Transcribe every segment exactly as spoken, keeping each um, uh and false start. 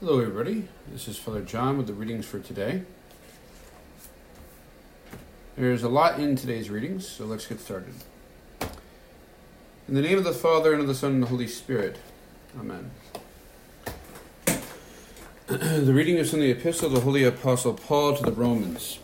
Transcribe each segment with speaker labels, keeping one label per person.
Speaker 1: Hello everybody, this is Father John with the readings for today. There's a lot in today's readings, so let's get started. In the name of the Father, and of the Son, and the Holy Spirit. Amen. The reading is from the Epistle of the Holy Apostle Paul to the Romans.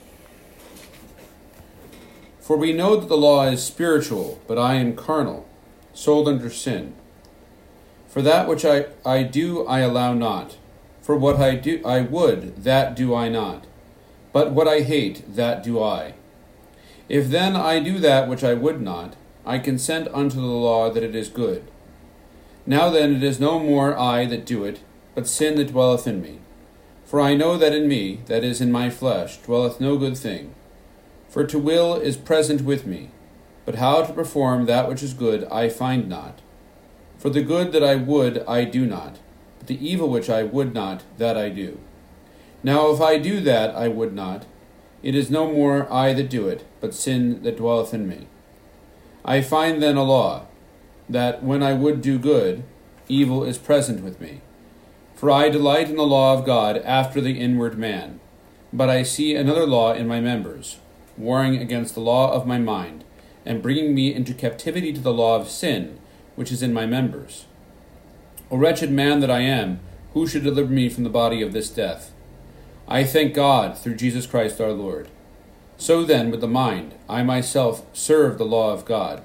Speaker 1: For we know that the law is spiritual, but I am carnal, sold under sin. For that which I, I do I allow not. For what I do I would, that do I not. But what I hate, that do I. If then I do that which I would not, I consent unto the law that it is good. Now then it is no more I that do it, but sin that dwelleth in me. For I know that in me, that is in my flesh, dwelleth no good thing. For to will is present with me, but how to perform that which is good I find not. For the good that I would I do not, but the evil which I would not, that I do. Now if I do that I would not, it is no more I that do it, but sin that dwelleth in me. I find then a law, that when I would do good, evil is present with me. For I delight in the law of God after the inward man. But I see another law in my members, warring against the law of my mind, and bringing me into captivity to the law of sin, which is in my members. O wretched man that I am, who should deliver me from the body of this death? I thank God through Jesus Christ our Lord. So then, with the mind, I myself serve the law of God.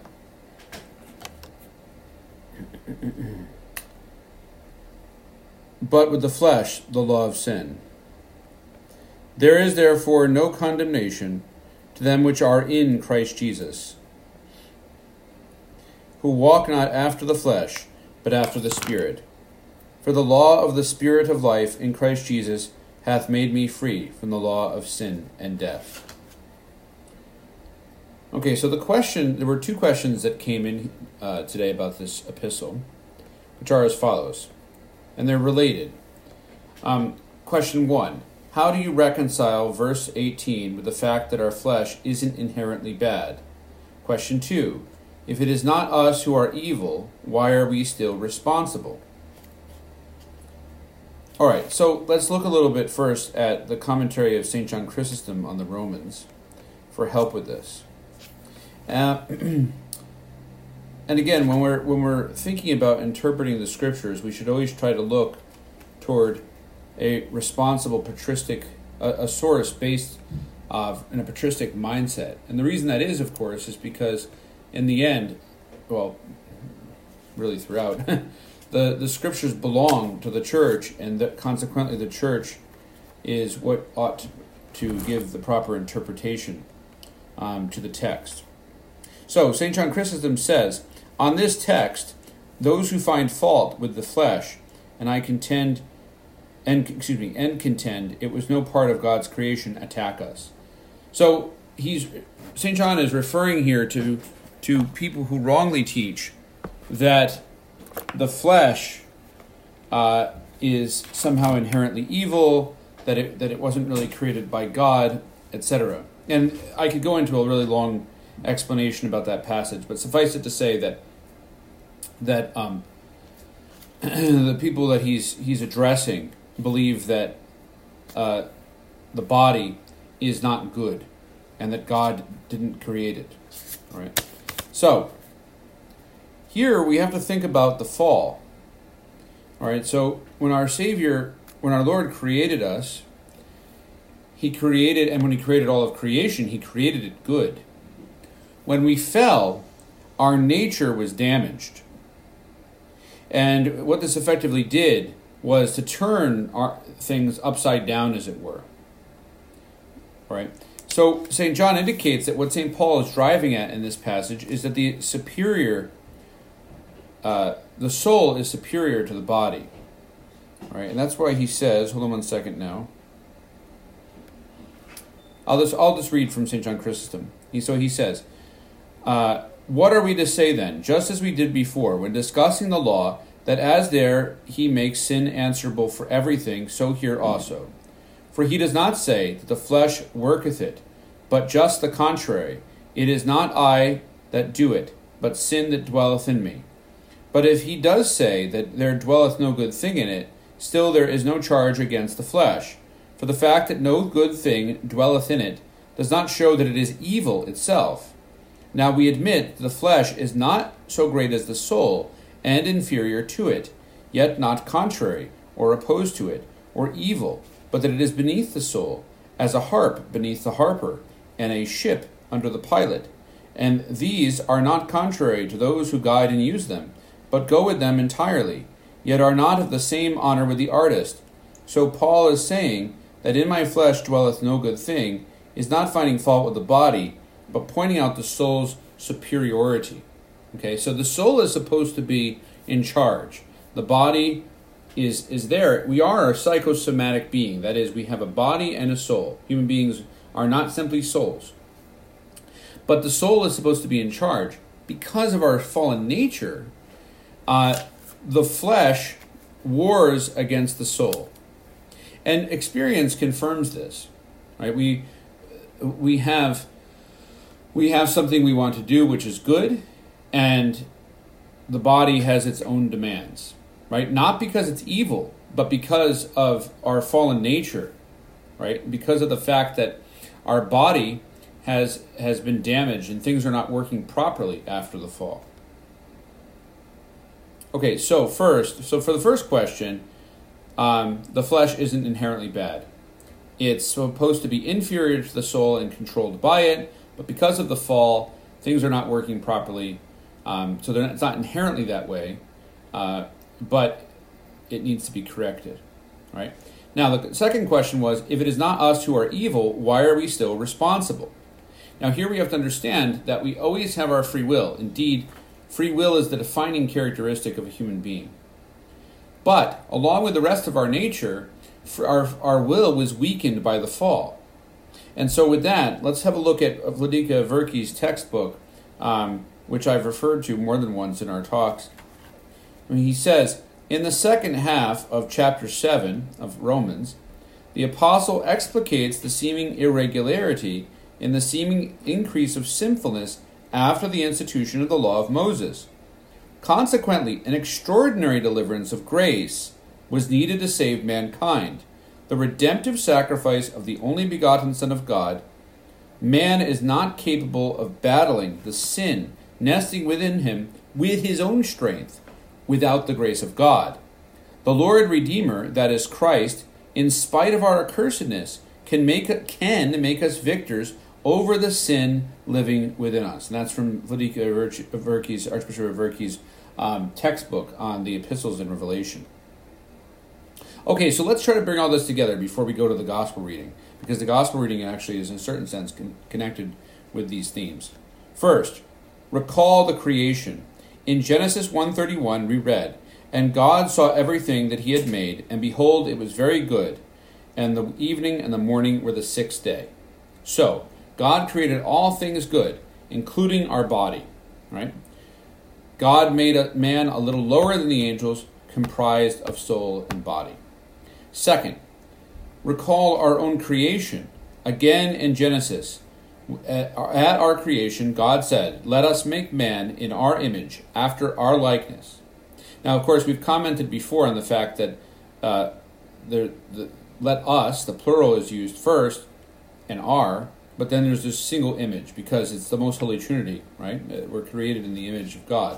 Speaker 1: But with the flesh, the law of sin. There is therefore no condemnation to them which are in Christ Jesus, who walk not after the flesh, but after the Spirit. For the law of the Spirit of life in Christ Jesus hath made me free from the law of sin and death. Okay, so the question, there were two questions that came in uh, today about this epistle, which are as follows, and they're related. Um, question one, how do you reconcile verse eighteen with the fact that our flesh isn't inherently bad? Question two, if it is not us who are evil, why are we still responsible? All right, so let's look a little bit first at the commentary of Saint John Chrysostom on the Romans for help with this. Uh, and again, when we're when we're thinking about interpreting the scriptures, we should always try to look toward a responsible patristic, a, a source based uh, in a patristic mindset. And the reason that is, of course, is because in the end, well, really throughout, the, the scriptures belong to the church, and that consequently the church is what ought to give the proper interpretation um, to the text. So, Saint John Chrysostom says, on this text, those who find fault with the flesh, and I contend, and excuse me, and contend it was no part of God's creation, attack us. So, he's Saint John is referring here to to people who wrongly teach that the flesh uh, is somehow inherently evil, that it that it wasn't really created by God, et cetera. And I could go into a really long explanation about that passage, but suffice it to say that that um, the people that he's he's addressing believe that uh, the body is not good, and that God didn't create it. All right. So, here we have to think about the fall. All right, so when our Savior, when our Lord created us, He created, and when He created all of creation, He created it good. When we fell, our nature was damaged. And what this effectively did was to turn our things upside down, as it were. All right. So Saint John indicates that what Saint Paul is driving at in this passage is that the superior, uh, the soul is superior to the body. All right, and that's why he says, hold on one second now. I'll just I'll just read from Saint John Chrysostom. He so he says, uh, what are we to say then? Just as we did before, when discussing the law, that as there he makes sin answerable for everything, so here also. For he does not say that the flesh worketh it, but just the contrary. It is not I that do it, but sin that dwelleth in me. But if he does say that there dwelleth no good thing in it, still there is no charge against the flesh. For the fact that no good thing dwelleth in it does not show that it is evil itself. Now we admit that the flesh is not so great as the soul, and inferior to it, yet not contrary, or opposed to it, or evil, but that it is beneath the soul, as a harp beneath the harper, and a ship under the pilot. And these are not contrary to those who guide and use them, but go with them entirely, yet are not of the same honor with the artist. So Paul is saying that in my flesh dwelleth no good thing, is not finding fault with the body, but pointing out the soul's superiority. Okay, so the soul is supposed to be in charge. The body is is there. We are a psychosomatic being. That is, we have a body and a soul. Human beings are not simply souls. But the soul is supposed to be in charge. Because of our fallen nature, uh, the flesh wars against the soul. And experience confirms this. Right? We we have we have something we want to do which is good, and the body has its own demands. Right? Not because it's evil, but because of our fallen nature. Right? Because of the fact that our body has has been damaged and things are not working properly after the fall. Okay, so first, so for the first question, um, the flesh isn't inherently bad. It's supposed to be inferior to the soul and controlled by it, but because of the fall, things are not working properly. Um, so not, it's not inherently that way, uh, but it needs to be corrected, right? Now, the second question was, if it is not us who are evil, why are we still responsible? Now, here we have to understand that we always have our free will. Indeed, free will is the defining characteristic of a human being. But, along with the rest of our nature, our, our will was weakened by the fall. And so with that, let's have a look at Vladika Verki's textbook, um, which I've referred to more than once in our talks. I mean, he says, in the second half of chapter seven of Romans, the apostle explicates the seeming irregularity in the seeming increase of sinfulness after the institution of the law of Moses. Consequently, an extraordinary deliverance of grace was needed to save mankind, the redemptive sacrifice of the only begotten Son of God. Man is not capable of battling the sin nesting within him with his own strength without the grace of God. The Lord Redeemer, that is Christ, in spite of our accursedness, can make can make us victors over the sin living within us. And that's from Vladika Verki's, Archbishop Verki's um, textbook on the epistles in Revelation. Okay, so let's try to bring all this together before we go to the gospel reading, because the gospel reading actually is in a certain sense con- connected with these themes. First, recall the creation. In Genesis one thirty-one we read, "And God saw everything that he had made, and behold, it was very good. And the evening and the morning were the sixth day." So, God created all things good, including our body, right? God made a man a little lower than the angels, comprised of soul and body. Second, recall our own creation. Again in Genesis, at our creation, God said, "Let us make man in our image, after our likeness." Now, of course, we've commented before on the fact that uh, the, the let us, the plural, is used first, and our, but then there's this single image, because it's the most holy Trinity, right? We're created in the image of God.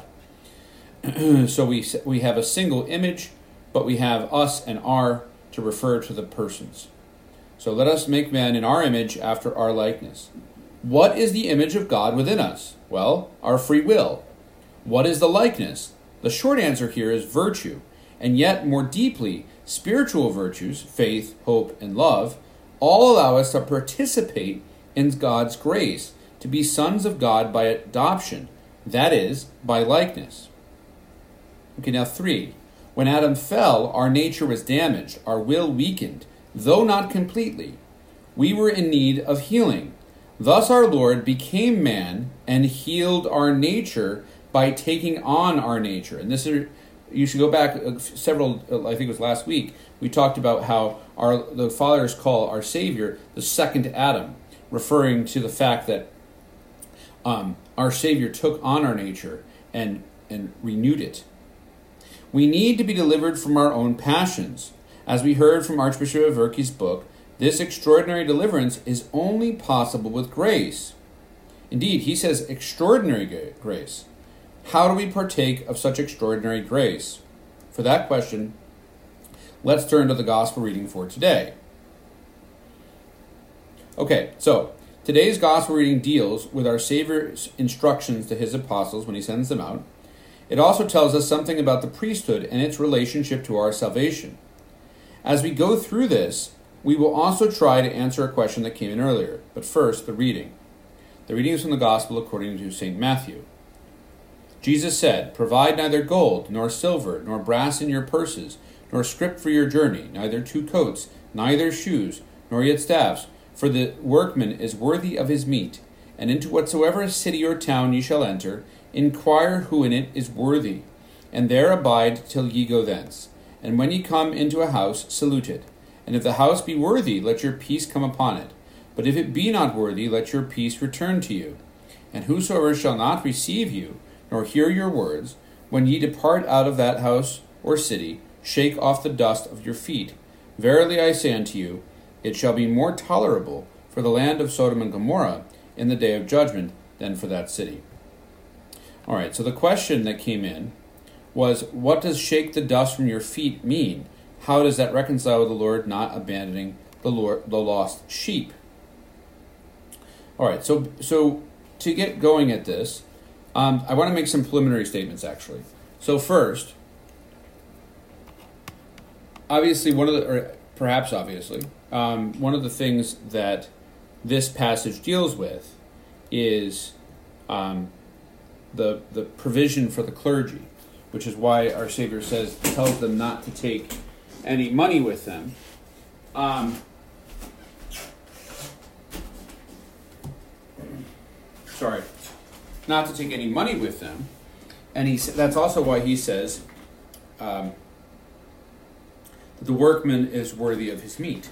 Speaker 1: So we we have a single image, but we have us and our to refer to the persons. So let us make man in our image after our likeness. What is the image of God within us? Well, our free will. What is the likeness? The short answer here is virtue, and yet more deeply, spiritual virtues, faith, hope, and love, all allow us to participate in God's grace, to be sons of God by adoption, that is, by likeness. Okay, now three. When Adam fell, our nature was damaged, our will weakened, though not completely. We were in need of healing. Thus our Lord became man and healed our nature by taking on our nature. And this is, you should go back several, I think it was last week, we talked about how our the Fathers call our Savior the second Adam, referring to the fact that um, our Savior took on our nature and, and renewed it. We need to be delivered from our own passions. As we heard from Archbishop Averki's book, this extraordinary deliverance is only possible with grace. Indeed, he says extraordinary grace. How do we partake of such extraordinary grace? For that question, let's turn to the gospel reading for today. Okay, so today's gospel reading deals with our Savior's instructions to his apostles when he sends them out. It also tells us something about the priesthood and its relationship to our salvation. As we go through this, we will also try to answer a question that came in earlier. But first, the reading. The reading is from the Gospel according to Saint Matthew. Jesus said, "Provide neither gold, nor silver, nor brass in your purses, nor scrip for your journey, neither two coats, neither shoes, nor yet staffs, for the workman is worthy of his meat. And into whatsoever city or town ye shall enter, inquire who in it is worthy, and there abide till ye go thence. And when ye come into a house, salute it. And if the house be worthy, let your peace come upon it. But if it be not worthy, let your peace return to you. And whosoever shall not receive you, nor hear your words, when ye depart out of that house or city, shake off the dust of your feet. Verily I say unto you, it shall be more tolerable for the land of Sodom and Gomorrah in the day of judgment than for that city." All right, so the question that came in was, what does shake the dust from your feet mean? How does that reconcile with the Lord not abandoning the Lord, the lost sheep? All right, so so to get going at this, um, I want to make some preliminary statements, actually. So first, obviously, one of the, or perhaps obviously, um, one of the things that this passage deals with is um, the the provision for the clergy, which is why our Savior says tells them not to take any money with them. Um, sorry, not to take any money with them, and he that's also why he says um, that the workman is worthy of his meat.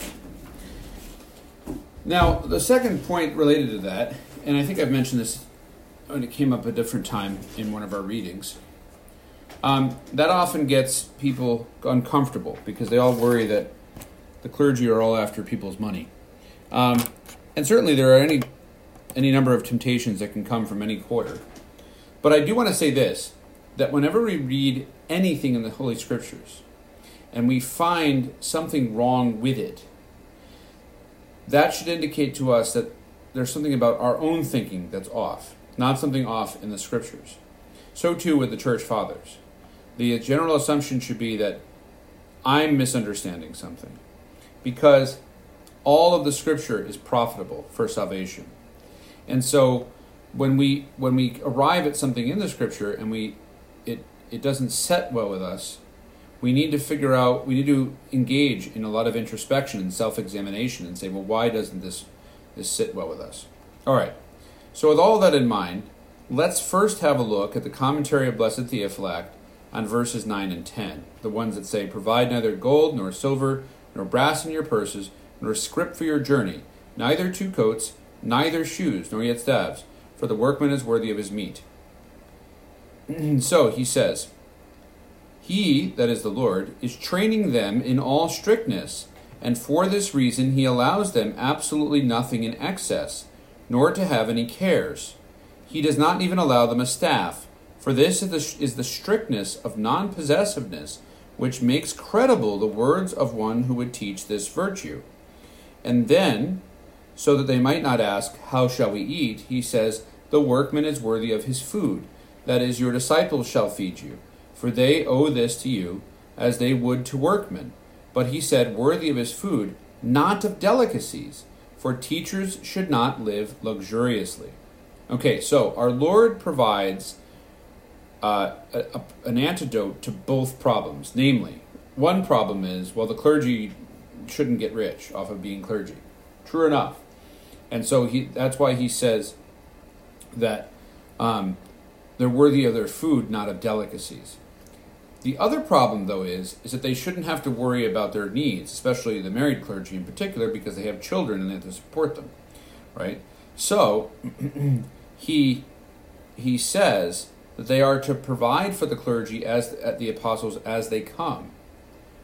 Speaker 1: Now, the second point related to that, and I think I've mentioned this when it came up a different time in one of our readings. Um, that often gets people uncomfortable because they all worry that the clergy are all after people's money. Um, and certainly there are any any number of temptations that can come from any quarter. But I do want to say this, that whenever we read anything in the Holy Scriptures and we find something wrong with it, that should indicate to us that there's something about our own thinking that's off, not something off in the Scriptures. So too with the Church Fathers. The general assumption should be that I'm misunderstanding something, because all of the Scripture is profitable for salvation. And so when we when we arrive at something in the Scripture and we it it doesn't set well with us, we need to figure out, we need to engage in a lot of introspection and self-examination and say, well, why doesn't this this sit well with us? All right. So with all that in mind, let's first have a look at the commentary of Blessed Theophylact on verses nine and ten, the ones that say, "Provide neither gold nor silver nor brass in your purses, nor scrip for your journey, neither two coats, neither shoes, nor yet staves, for the workman is worthy of his meat." So he says, "He, that is the Lord, is training them in all strictness, and for this reason he allows them absolutely nothing in excess, nor to have any cares. He does not even allow them a staff, for this is the, is the strictness of non-possessiveness, which makes credible the words of one who would teach this virtue. And then, so that they might not ask, 'How shall we eat?' he says, 'The workman is worthy of his food, that is, your disciples shall feed you, for they owe this to you, as they would to workmen.' But he said, worthy of his food, not of delicacies, for teachers should not live luxuriously." Okay, so our Lord provides uh, a, a, an antidote to both problems. Namely, one problem is, well, the clergy shouldn't get rich off of being clergy. True enough. And so he that's why he says that um, they're worthy of their food, not of delicacies. The other problem, though, is, is that they shouldn't have to worry about their needs, especially the married clergy in particular, because they have children and they have to support them, right? So he he says that they are to provide for the clergy as the apostles as they come,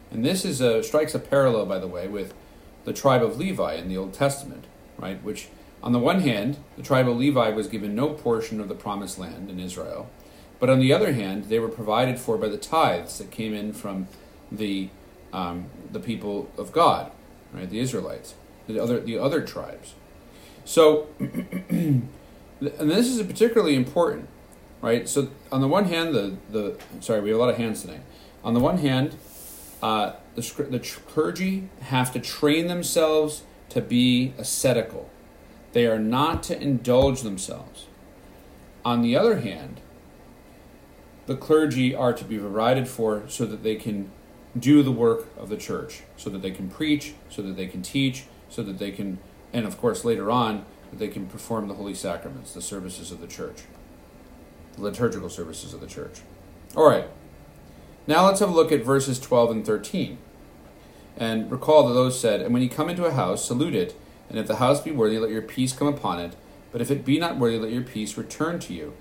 Speaker 1: And this is a, strikes a parallel, by the way, with the tribe of Levi in the Old Testament, right? Which, on the one hand, the tribe of Levi was given no portion of the promised land in Israel, but on the other hand, they were provided for by the tithes that came in from the um, the people of God, right? The Israelites, the other the other tribes. So, and this is particularly important, right? So, on the one hand, the the sorry, we have a lot of hands tonight. On the one hand, uh, the the clergy have to train themselves to be ascetical. They are not to indulge themselves. On the other hand, the clergy are to be provided for so that they can do the work of the church, so that they can preach, so that they can teach, so that they can, and of course later on, that they can perform the holy sacraments, the services of the church, the liturgical services of the church. All right, now let's have a look at verses twelve and thirteen. And recall that those said, "And when you come into a house, salute it, and if the house be worthy, let your peace come upon it, but if it be not worthy, let your peace return to you."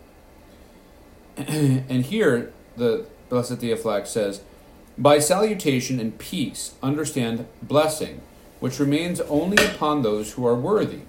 Speaker 1: And here, the Blessed Theophylact says, "By salutation and peace, understand blessing, which remains only upon those who are worthy.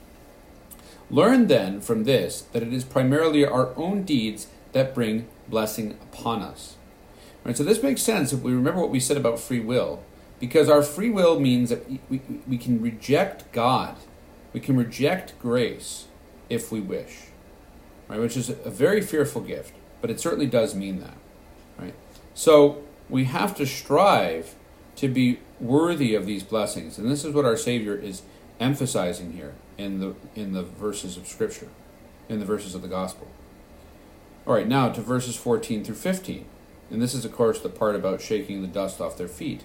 Speaker 1: Learn then from this that it is primarily our own deeds that bring blessing upon us." Right, so this makes sense if we remember what we said about free will, because our free will means that we, we, we can reject God, we can reject grace if we wish, right? Which is a very fearful gift, but it certainly does mean that, right? So we have to strive to be worthy of these blessings, and this is what our Savior is emphasizing here in the in the verses of Scripture, in the verses of the Gospel. All right, now to verses fourteen through fifteen, and this is, of course, the part about shaking the dust off their feet.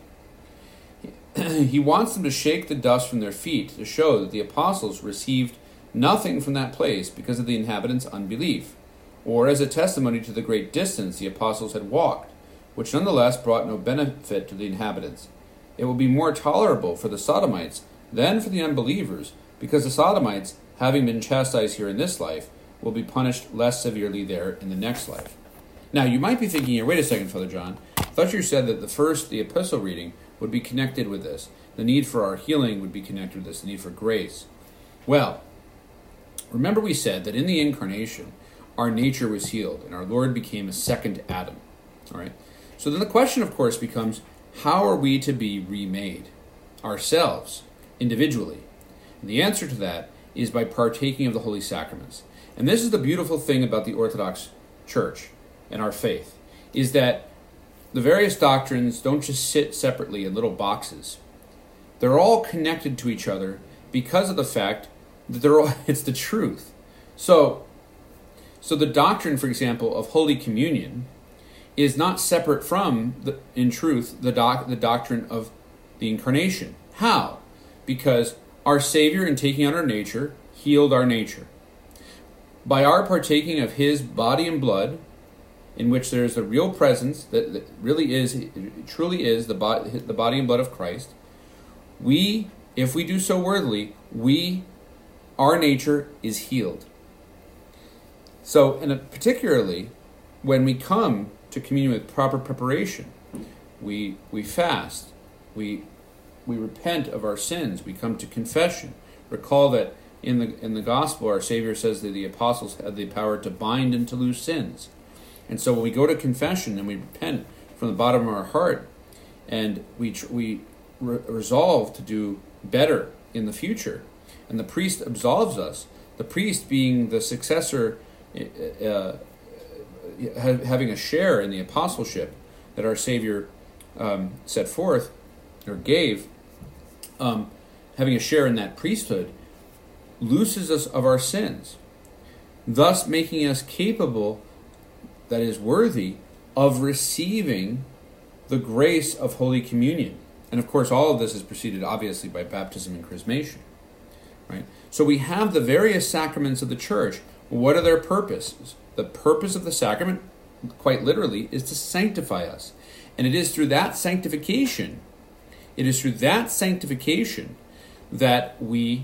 Speaker 1: He wants them to shake the dust from their feet to show that the apostles received nothing from that place because of the inhabitants' unbelief, or as a testimony to the great distance the apostles had walked, which nonetheless brought no benefit to the inhabitants. It will be more tolerable for the Sodomites than for the unbelievers, because the Sodomites, having been chastised here in this life, will be punished less severely there in the next life. Now, you might be thinking here, wait a second, Father John, I thought you said that the first, the epistle reading, would be connected with this. The need for our healing would be connected with this, the need for grace. Well, remember we said that in the incarnation, our nature was healed, and our Lord became a second Adam. All right. So then the question, of course, becomes, how are we to be remade? Ourselves, individually. And the answer to that is by partaking of the holy sacraments. And this is the beautiful thing about the Orthodox Church and our faith, is that the various doctrines don't just sit separately in little boxes. They're all connected to each other because of the fact that they're all, it's the truth. So, so the doctrine, for example, of Holy Communion is not separate from, the, in truth, the, doc, the doctrine of the Incarnation. How? Because our Savior, in taking on our nature, healed our nature. By our partaking of His body and blood, in which there is a real presence that, that really is, truly is the body, the body and blood of Christ, we, if we do so worthily, we, our nature is healed. So, and particularly when we come to communion with proper preparation, we we fast, we we repent of our sins, we come to confession. Recall that in the in the gospel, our Savior says that the apostles had the power to bind and to loose sins. And so when we go to confession and we repent from the bottom of our heart, and we tr- we re- resolve to do better in the future, and the priest absolves us, the priest being the successor, uh, ha- having a share in the apostleship that our Savior um, set forth or gave, um, having a share in that priesthood, looses us of our sins, thus making us capable, that is worthy, of receiving the grace of Holy Communion. And of course, all of this is preceded obviously by baptism and chrismation. Right? So we have the various sacraments of the church. What are their purposes? The purpose of the sacrament, quite literally, is to sanctify us. And it is through that sanctification, it is through that sanctification that we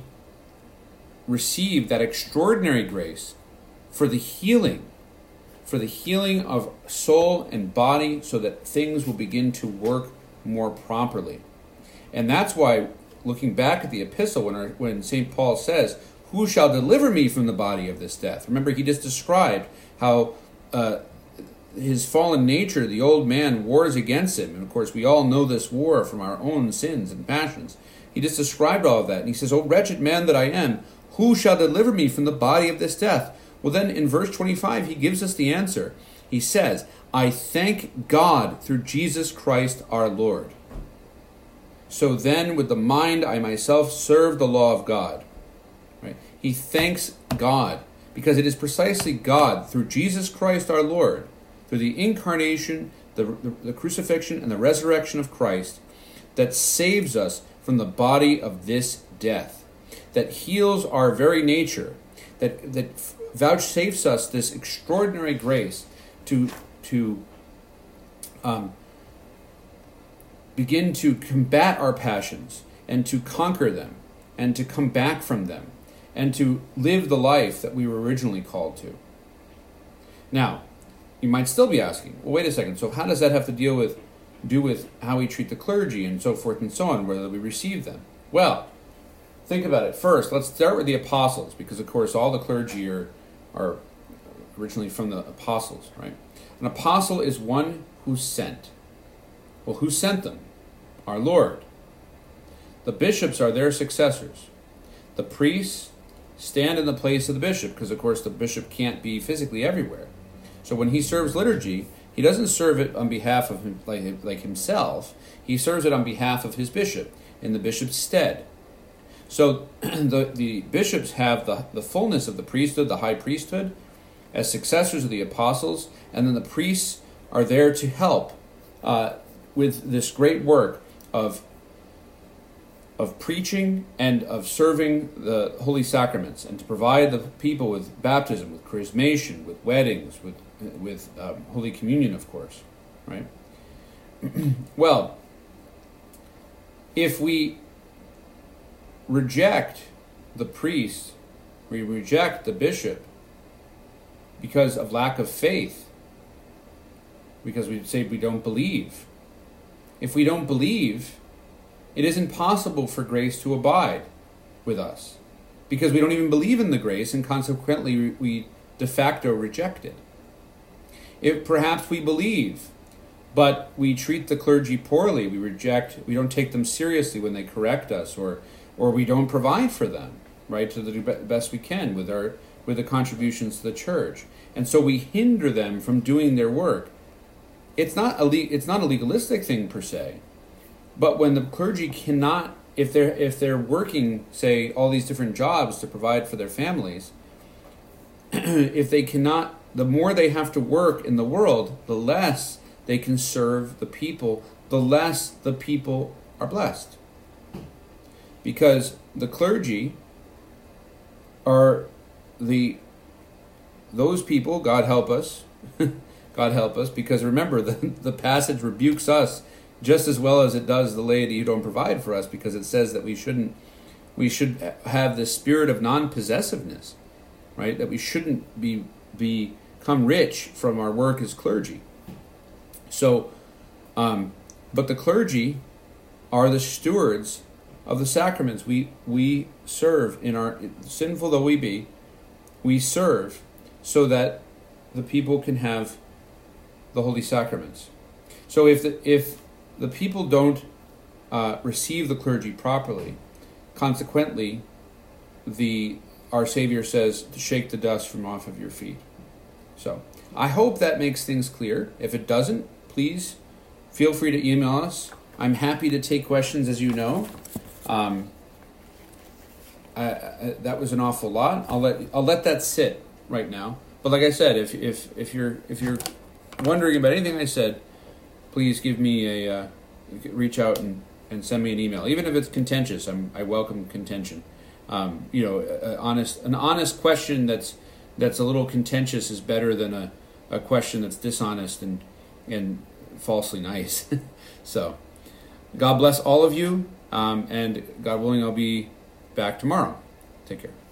Speaker 1: receive that extraordinary grace for the healing, for the healing of soul and body, so that things will begin to work more properly. And that's why, looking back at the epistle, when, our, when Saint Paul says, who shall deliver me from the body of this death? Remember, he just described how uh, his fallen nature, the old man, wars against him. And of course, we all know this war from our own sins and passions. He just described all of that. And he says, O wretched man that I am, who shall deliver me from the body of this death? Well, then in verse twenty-five, he gives us the answer. He says, I thank God through Jesus Christ our Lord. So then with the mind I myself serve the law of God. Right? He thanks God because it is precisely God through Jesus Christ our Lord, through the incarnation, the, the, the crucifixion, and the resurrection of Christ, that saves us from the body of this death, that heals our very nature, that, that vouchsafes us this extraordinary grace to, to um, begin to combat our passions and to conquer them and to come back from them and to live the life that we were originally called to. Now, you might still be asking, well, wait a second, so how does that have to deal with do with how we treat the clergy and so forth and so on, whether we receive them? Well, think about it. First, let's start with the apostles, because of course all the clergy are, are originally from the apostles, right? An apostle is one who's sent. Well, who sent them? Our Lord. The bishops are their successors. The priests stand in the place of the bishop, because of course the bishop can't be physically everywhere. So when he serves liturgy, he doesn't serve it on behalf of him, like, like himself. He serves it on behalf of his bishop, in the bishop's stead. So the, the bishops have the, the fullness of the priesthood, the high priesthood, as successors of the apostles, and then the priests are there to help uh, with this great work of, of preaching and of serving the holy sacraments, and to provide the people with baptism, with chrismation, with weddings, with, with um, Holy Communion, of course, right? Well, if we reject the priest, we reject the bishop because of lack of faith, because we say we don't believe. If we don't believe, it isn't possible for grace to abide with us, because we don't even believe in the grace, and consequently we de facto reject it. If perhaps we believe, but we treat the clergy poorly, we reject, we don't take them seriously when they correct us, or or we don't provide for them, right, to the best we can with our with the contributions to the church, and so we hinder them from doing their work. It's not a le- it's not a legalistic thing per se, but when the clergy cannot, if they're if they're working, say, all these different jobs to provide for their families, if they cannot, the more they have to work in the world, the less they can serve the people, the less the people are blessed. Because the clergy are the those people, God help us, God help us, because remember, the, the passage rebukes us just as well as it does the laity who don't provide for us, because it says that we shouldn't, we should have the spirit of non-possessiveness, right? That we shouldn't be become rich from our work as clergy. So, um, but the clergy are the stewards of the sacraments. We we serve in our, sinful though we be, we serve so that the people can have the holy sacraments. So if the if the people don't uh, receive the clergy properly, consequently, the our Savior says to shake the dust from off of your feet. So I hope that makes things clear. If it doesn't, please feel free to email us. I'm happy to take questions, as you know. Um, I, I, that was an awful lot. I'll let I'll let that sit right now. But like I said, if if if you're if you're wondering about anything I said, please give me a uh, reach out and, and send me an email. Even if it's contentious, I'm I welcome contention. Um, you know, a, a honest an honest question that's that's a little contentious is better than a, a question that's dishonest and and falsely nice. So, God bless all of you, um, and God willing, I'll be back tomorrow. Take care.